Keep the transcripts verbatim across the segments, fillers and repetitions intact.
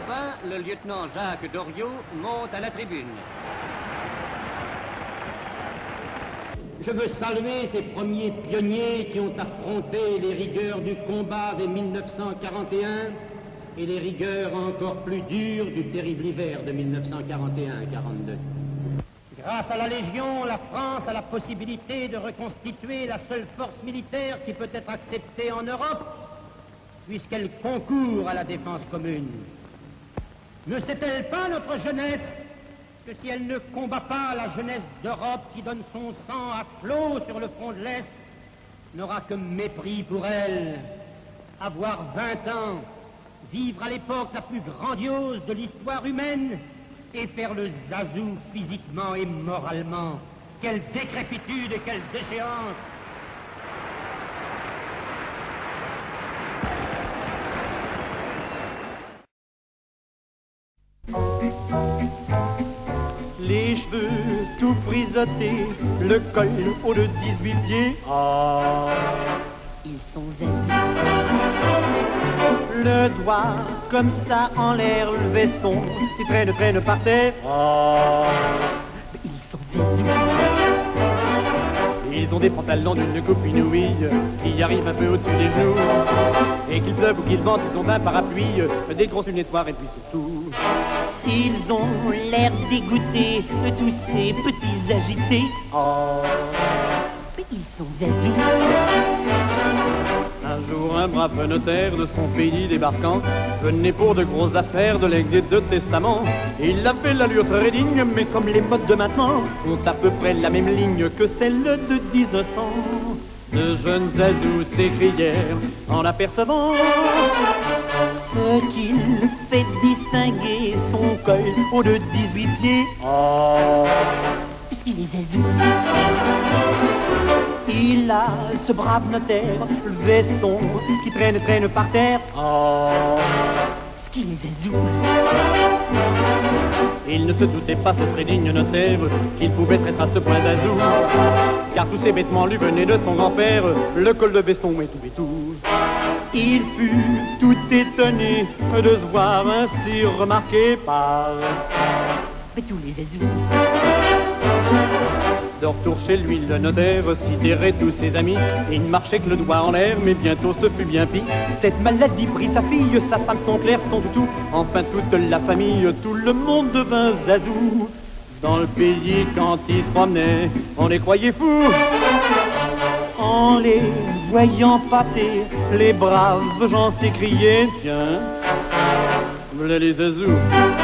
Enfin, le lieutenant Jacques Doriot monte à la tribune. Je veux saluer ces premiers pionniers qui ont affronté les rigueurs du combat de mille neuf cent quarante et un et les rigueurs encore plus dures du terrible hiver de mille neuf cent quarante et un quarante-deux. Grâce à la Légion, la France a la possibilité de reconstituer la seule force militaire qui peut être acceptée en Europe, puisqu'elle concourt à la défense commune. Ne sait-elle pas, notre jeunesse, que si elle ne combat pas la jeunesse d'Europe qui donne son sang à flot sur le front de l'Est, n'aura que mépris pour elle? Avoir vingt ans, vivre à l'époque la plus grandiose de l'histoire humaine et faire le zazou physiquement et moralement. Quelle décrépitude et quelle déchéance! Les cheveux tout frisottés, le col haut de dix-huit pieds. Ah, ils sont zazous. Le doigt comme ça en l'air, le veston qui traîne, traîne par terre. Ah, ils sont zazous. Ils ont des pantalons d'une coupe inouïe qui arrivent un peu au-dessus des genoux. Et qu'il pleuve ou qu'il vente, ils ont un parapluie, des grosses lunettes noires et puis surtout, ils ont l'air dégoûtés de tous ces petits agités. Oh, mais ils sont zazous. Un jour, un brave notaire de son pays débarquant venait pour de grosses affaires de legs et de testaments. Il avait l'allure très digne, mais comme les modes de maintenant ont à peu près la même ligne que celle de dix-neuf cents. De jeunes zazous s'écrièrent en apercevant ce qu'il fait distinguer son col haut de dix-huit pieds. Oh, puisqu'il est zazou. Il a, ce brave notaire, le veston qui traîne, traîne par terre. oh, Ce qu'il est zazou. Il ne se doutait pas, ce très digne notaire, qu'il pouvait être à ce point zazou, car tous ses vêtements lui venaient de son grand-père, le col de veston et tout et tout. Il fut tout étonné de se voir ainsi remarqué par mais tous les zazous. De retour chez lui, le notaire sidérait tous ses amis. Il ne marchait que le doigt en l'air, mais bientôt ce fut bien pis. Cette maladie prit sa fille, sa femme, son clerc, son toutou. Enfin toute la famille, tout le monde devint zazou. Dans le pays, quand ils se promenaient, on les croyait fous. En les voyant passer, les braves gens s'écriaient, tiens, voilà les zazous.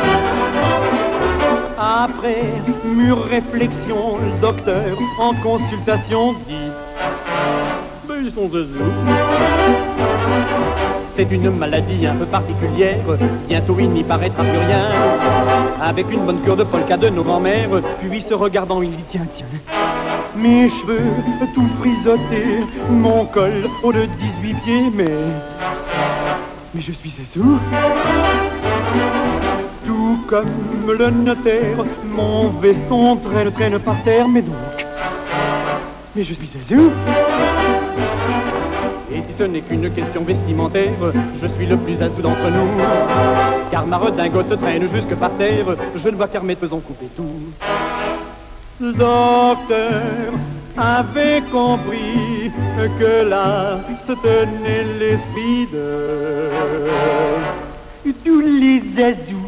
Après mûre réflexion, le docteur en consultation dit, mais ils sont zazous. C'est une maladie un peu particulière, bientôt il n'y paraîtra plus rien. Avec une bonne cure de polka de nos grands-mères, puis se regardant il dit, tiens, tiens, mes cheveux tout frisottés, mon col haut de dix-huit pieds, mais... mais je suis zazou. Tout comme le notaire, mon veston traîne, traîne par terre, mais donc... mais je suis zazou. Et si ce n'est qu'une question vestimentaire, je suis le plus zazou d'entre nous. Car ma redingote traîne jusque par terre, je ne vois qu'à remettre faisant couper tout. Le docteur avait compris que là se tenait l'esprit de tous les zazous.